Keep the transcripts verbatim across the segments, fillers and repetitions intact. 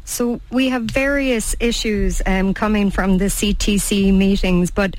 So we have various issues um, coming from the C T C meetings, but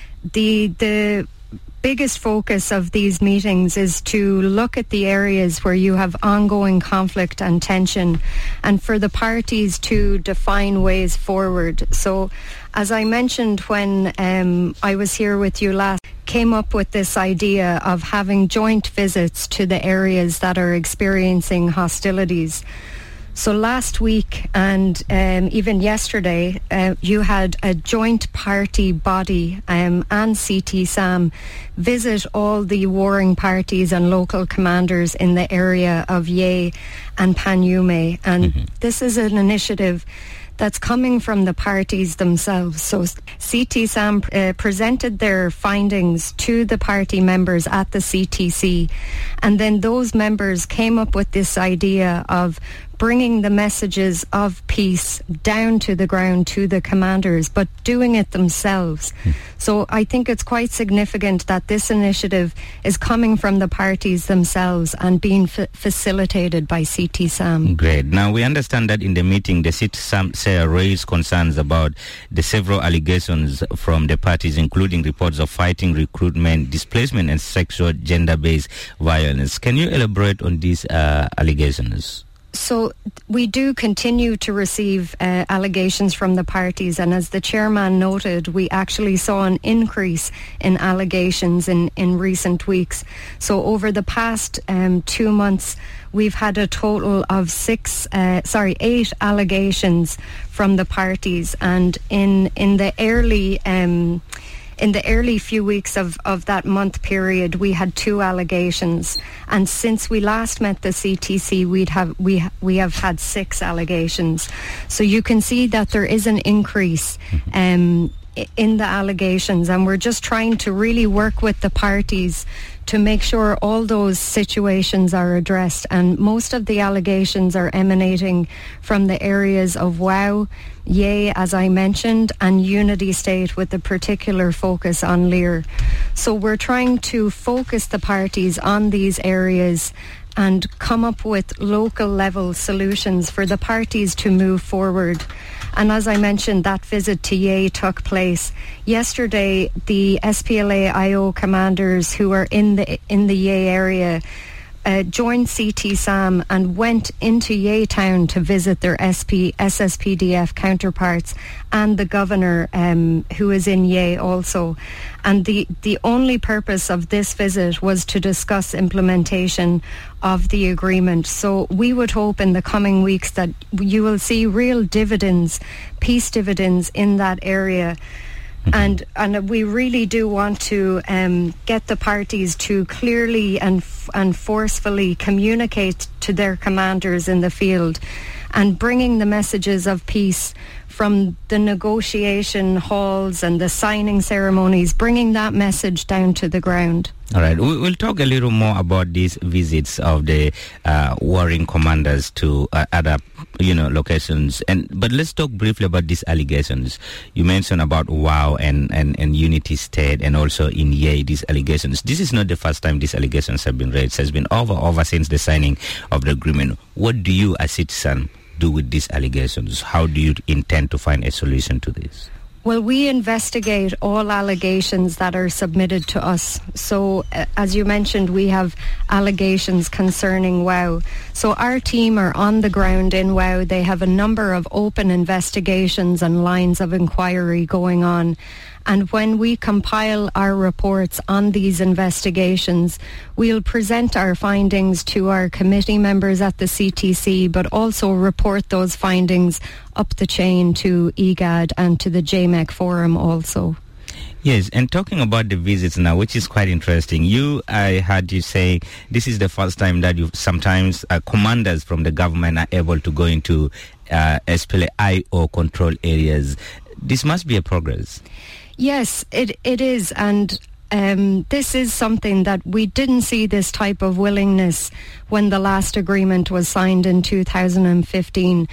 the the biggest focus of these meetings is to look at the areas where you have ongoing conflict and tension, and for the parties to define ways forward. So, as I mentioned when um, I was here with you last, came up with this idea of having joint visits to the areas that are experiencing hostilities. So last week and um, even yesterday, uh, you had a joint party body um, and C T SAM visit all the warring parties and local commanders in the area of Yei and Panyume. And mm-hmm. this is an initiative that's coming from the parties themselves. So C T SAM uh, presented their findings to the party members at the C T C, and then those members came up with this idea of bringing the messages of peace down to the ground to the commanders, but doing it themselves. Mm. So I think it's quite significant that this initiative is coming from the parties themselves and being f- facilitated by C T SAM. Great. Now, we understand that in the meeting, the C T SAM raised concerns about the several allegations from the parties, including reports of fighting, recruitment, displacement, and sexual gender-based violence. Can you elaborate on these uh, allegations? So we do continue to receive uh, allegations from the parties, and as the chairman noted, we actually saw an increase in allegations in, in recent weeks. So over the past um, two months, we've had a total of six, uh, sorry, eight allegations from the parties, and in in the early. Um, In the early few weeks of, of that month period, we had two allegations, and since we last met the C T C, we'd have we we have had six allegations. So you can see that there is an increase um, in the allegations, and we're just trying to really work with the parties to make sure all those situations are addressed. And most of the allegations are emanating from the areas of Wau, Yei, as I mentioned, and Unity State, with a particular focus on Lear. So we're trying to focus the parties on these areas and come up with local level solutions for the parties to move forward. And as I mentioned, that visit to Yei took place yesterday. The S P L A I O commanders who are in the in the Yei area Uh, joined C T SAM and went into Yei town to visit their S P, S S P D F counterparts and the governor um, who is in Yei also. And the, the only purpose of this visit was to discuss implementation of the agreement. So we would hope in the coming weeks that you will see real dividends, peace dividends in that area. And and we really do want to um, get the parties to clearly and f- and forcefully communicate to their commanders in the field, and bringing the messages of peace from the negotiation halls and the signing ceremonies, bringing that message down to the ground. All right, we'll talk a little more about these visits of the uh, warring commanders to uh, other, you know, locations. And but let's talk briefly about these allegations. You mentioned about Wau and, and, and Unity State, and also in Yei, these allegations. This is not the first time these allegations have been raised. It has been over over since the signing of the agreement. What do you, as citizen, do with these allegations? How do you intend to find a solution to this? Well, we investigate all allegations that are submitted to us. So, uh, as you mentioned, we have allegations concerning Wau. So our team are on the ground in Wau. They have a number of open investigations and lines of inquiry going on. And when we compile our reports on these investigations, we'll present our findings to our committee members at the C T C, but also report those findings up the chain to I G A D and to the J M E C Forum also. Yes, and talking about the visits now, which is quite interesting. You, I heard you say this is the first time that you sometimes uh, commanders from the government are able to go into uh, S P L A I O control areas. This must be a progress. Yes, it it is, and um, this is something that we didn't see this type of willingness when the last agreement was signed in two thousand fifteen.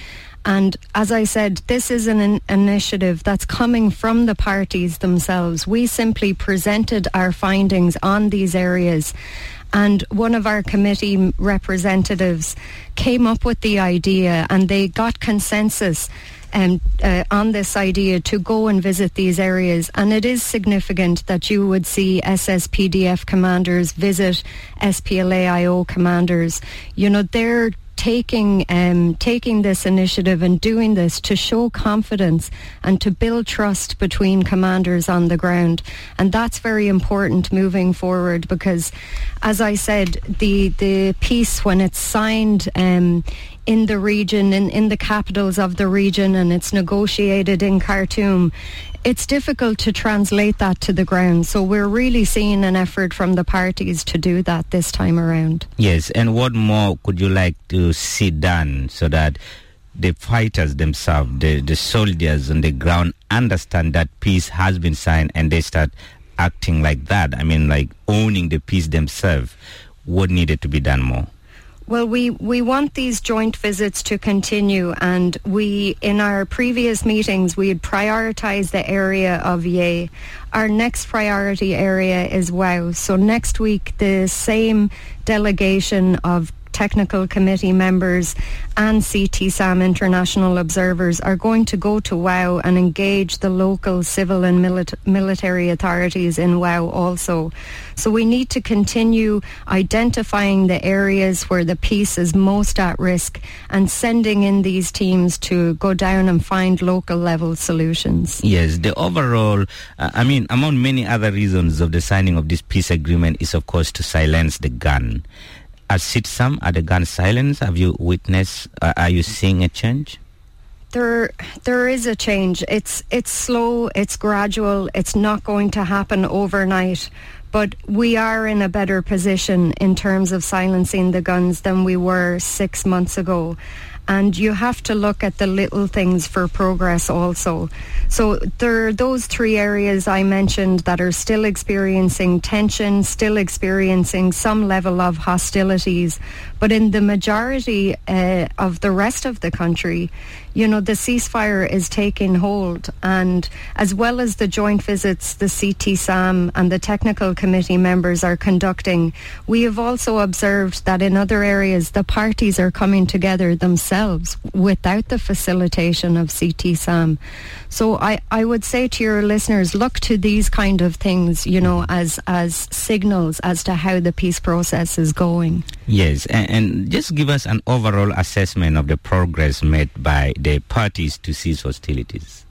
And as I said, this is an in- initiative that's coming from the parties themselves. We simply presented our findings on these areas, and one of our committee representatives came up with the idea, and they got consensus um, uh, on this idea to go and visit these areas. And it is significant that you would see S S P D F commanders visit S P L A I O commanders. You know, they're taking um, taking this initiative and doing this to show confidence and to build trust between commanders on the ground. And that's very important moving forward, because, as I said, the, the peace, when it's signed um, in the region, in, in the capitals of the region, and it's negotiated in Khartoum, it's difficult to translate that to the ground. So we're really seeing an effort from the parties to do that this time around. Yes, and what more could you like to see done so that the fighters themselves, the, the soldiers on the ground, understand that peace has been signed and they start acting like that? I mean, like owning the peace themselves. What needed to be done more? Well, we, we want these joint visits to continue, and we, in our previous meetings, we had prioritised the area of Yei. Our next priority area is Wau. So next week, the same delegation of technical committee members and C T SAM international observers are going to go to Wau and engage the local civil and milit- military authorities in Wau also. So we need to continue identifying the areas where the peace is most at risk and sending in these teams to go down and find local level solutions. Yes, the overall, uh, I mean, among many other reasons of the signing of this peace agreement is, of course, to silence the gun. At C T SAM, are the guns silenced? Have you witnessed, uh, are you seeing a change? There, there is a change. It's, it's slow, it's gradual, it's not going to happen overnight. But we are in a better position in terms of silencing the guns than we were six months ago. And you have to look at the little things for progress also. So there are those three areas I mentioned that are still experiencing tension, still experiencing some level of hostilities. But in the majority uh, of the rest of the country, you know, the ceasefire is taking hold. And as well as the joint visits the C T SAM and the technical committee members are conducting, we have also observed that in other areas the parties are coming together themselves without the facilitation of C T SAM. So I, I would say to your listeners, look to these kind of things, you know, as, as signals as to how the peace process is going. Yes, and, and just give us an overall assessment of the progress made by the parties to cease hostilities.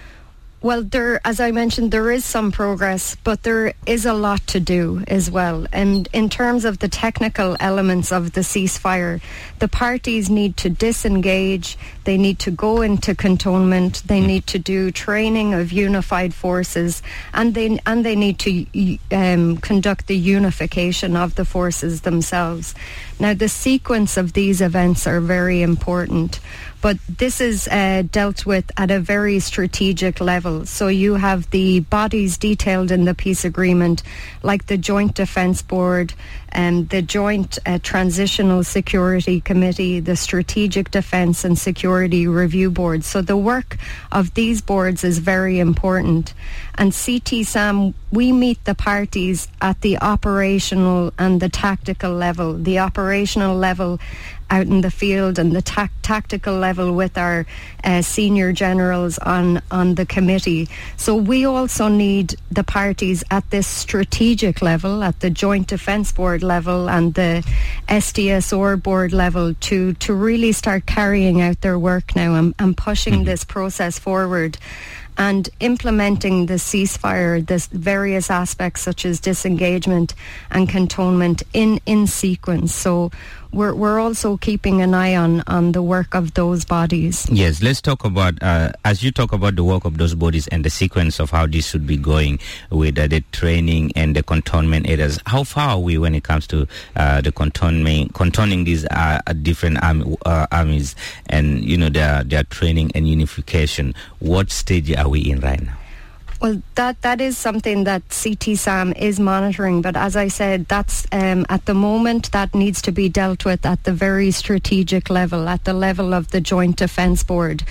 Well, there, as I mentioned, there is some progress, but there is a lot to do as well. And in terms of the technical elements of the ceasefire, the parties need to disengage, they need to go into cantonment, they need to do training of unified forces, and they and they need to um, conduct the unification of the forces themselves. Now, the sequence of these events are very important. But this is uh, dealt with at a very strategic level. So you have the bodies detailed in the peace agreement, like the Joint Defence Board, and the Joint uh, Transitional Security Committee, the Strategic Defence and Security Review Board. So the work of these boards is very important. And C T SAM, we meet the parties at the operational and the tactical level. The operational level out in the field and the ta- tactical level with our uh, senior generals on, on the committee. So we also need the parties at this strategic level, at the Joint Defence Board level and the S D S R board level to, to really start carrying out their work now and, and pushing mm-hmm. this process forward. And implementing the ceasefire, the various aspects such as disengagement and cantonment in, in sequence. So we're we're also keeping an eye on, on the work of those bodies. Yes, let's talk about, uh, as you talk about the work of those bodies and the sequence of how this should be going with uh, the training and the cantonment areas. How far are we when it comes to uh, the cantonment, cantonning these uh, different army, uh, armies and, you know, their, their training and unification? What stage are we in right now? Well, that, that is something that C T SAM is monitoring, but as I said, that's um, at the moment that needs to be dealt with at the very strategic level, at the level of the Joint Defence Board.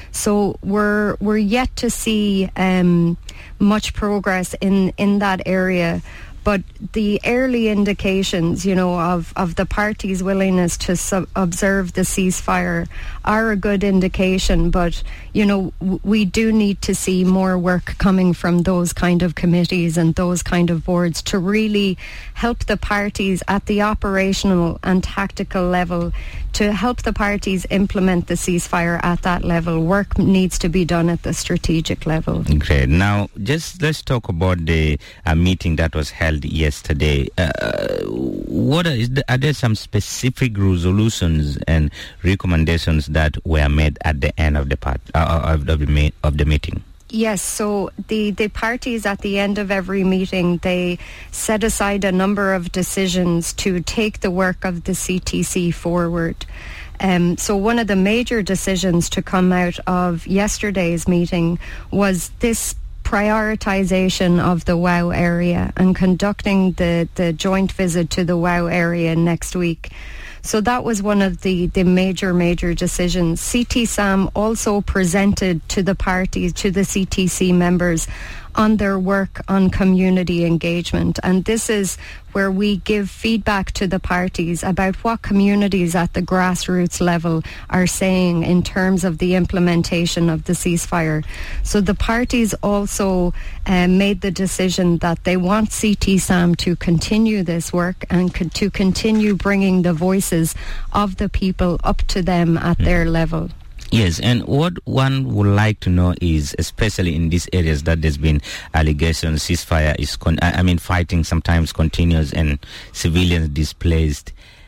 So we're we're yet to see um, much progress in, in that area. But the early indications, you know, of, of the parties' willingness to sub- observe the ceasefire are a good indication. But, you know, w- we do need to see more work coming from those kind of committees and those kind of boards to really help the parties at the operational and tactical level, to help the parties implement the ceasefire at that level. Work needs to be done at the strategic level. Great. Now, just let's talk about the uh, meeting that was held yesterday. Uh, what are, is the, are there some specific resolutions and recommendations that were made at the end of the part uh, of the ma- of the meeting? Yes, so the, the parties at the end of every meeting, they set aside a number of decisions to take the work of the C T C forward. Um, so one of the major decisions to come out of yesterday's meeting was this prioritisation of the WOW area and conducting the, the joint visit to the WOW area next week. So that was one of the, the major, major decisions. C T SAM also presented to the parties, to the C T C members, on their work on community engagement. And this is where we give feedback to the parties about what communities at the grassroots level are saying in terms of the implementation of the ceasefire. So the parties also uh, made the decision that they want C T SAM to continue this work and co- to continue bringing the voices of the people up to them at mm. their level. Yes, and what one would like to know is, especially in these areas that there's been allegations, ceasefire is, con- I mean, fighting sometimes continues and civilians displaced.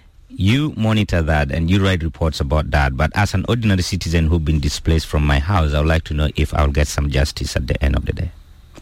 You monitor that and you write reports about that, but as an ordinary citizen who's been displaced from my house, I would like to know if I'll get some justice at the end of the day.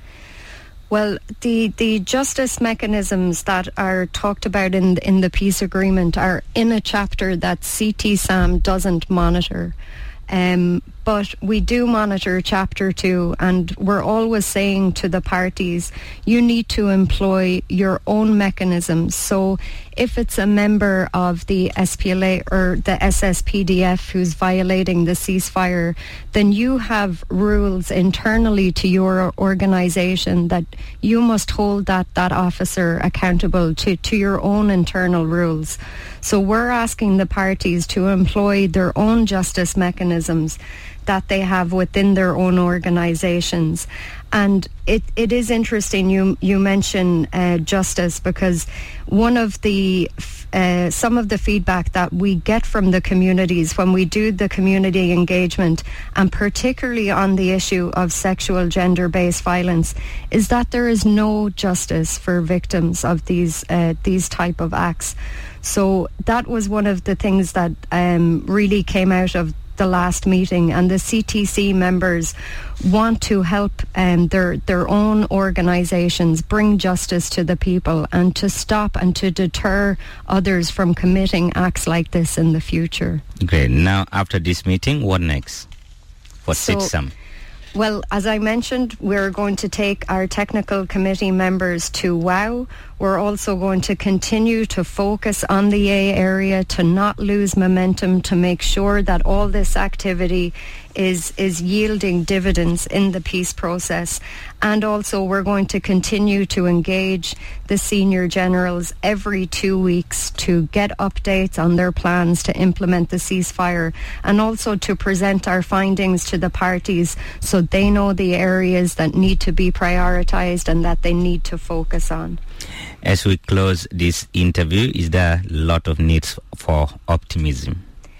Well, the, the justice mechanisms that are talked about in, in the peace agreement are in a chapter that C T SAM doesn't monitor. Um, but we do monitor Chapter two, and we're always saying to the parties, you need to employ your own mechanisms. So if it's a member of the S P L A or the S S P D F who's violating the ceasefire, then you have rules internally to your organisation that you must hold that, that officer accountable to, to your own internal rules. So we're asking the parties to employ their own justice mechanisms that they have within their own organisations. And it, it is interesting you you mention uh, justice, because one of the uh, some of the feedback that we get from the communities when we do the community engagement, and particularly on the issue of sexual gender-based violence, is that there is no justice for victims of these uh, these type of acts. So that was one of the things that um, really came out of the last meeting, and the C T C members want to help um, their their own organisations bring justice to the people and to stop and to deter others from committing acts like this in the future. Great. Now, after this meeting, what next for so, C T SAM? Well, as I mentioned, we're going to take our technical committee members to WOW. We're also going to continue to focus on the A area, to not lose momentum, to make sure that all this activity is is yielding dividends in the peace process. And also we're going to continue to engage the senior generals every two weeks to get updates on their plans to implement the ceasefire, and also to present our findings to the parties so they know the areas that need to be prioritised and that they need to focus on. As we close this interview, is there a lot of needs for optimism?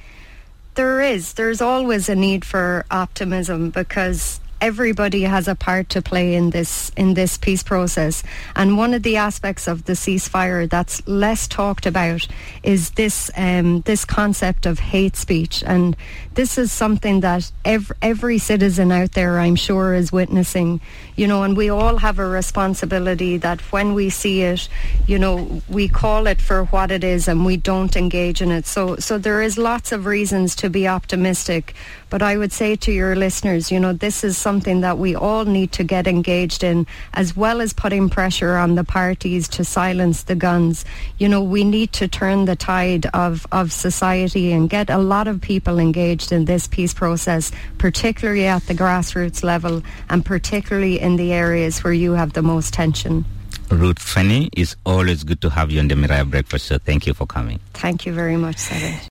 There is. There's always a need for optimism, because everybody has a part to play in this in this peace process. And one of the aspects of the ceasefire that's less talked about is this um, this concept of hate speech. And this is something that every, every citizen out there, I'm sure, is witnessing. You know, and we all have a responsibility that when we see it, you know, we call it for what it is and we don't engage in it. So, so there is lots of reasons to be optimistic. But I would say to your listeners, you know, this is something something that we all need to get engaged in, as well as putting pressure on the parties to silence the guns. You know, we need to turn the tide of, of society and get a lot of people engaged in this peace process, particularly at the grassroots level and particularly in the areas where you have the most tension. Ruth Fenny, it's always good to have you on the Miraya Breakfast Show. Thank you for coming. Thank you very much, Sarah.